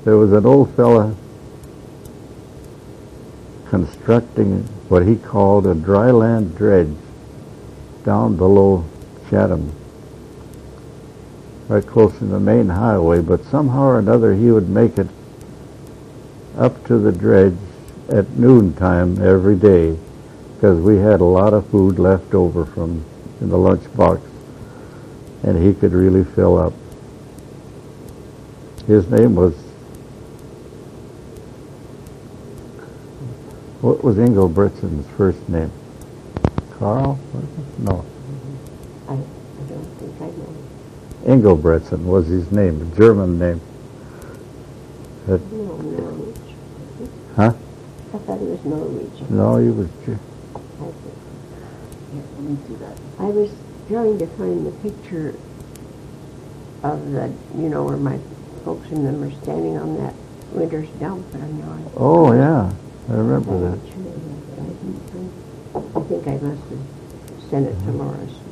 there was an old fella constructing what he called a dry land dredge down below Chatham, right close to the main highway, but somehow or another he would make it up to the dredge at noontime every day, because we had a lot of food left over from in the lunchbox, and he could really fill up. His name was, what was Engelbrettson's first name? Carl? No. I don't think I know. Engelbretson was his name, a German name. No, Norwegian. Huh? I thought he was Norwegian. No, he was. Let me do that. I was trying to find the picture of the, where my folks and them are standing on that winter's dump, but I'm not. Oh, yeah. I remember that. I think I must have sent it to Laura's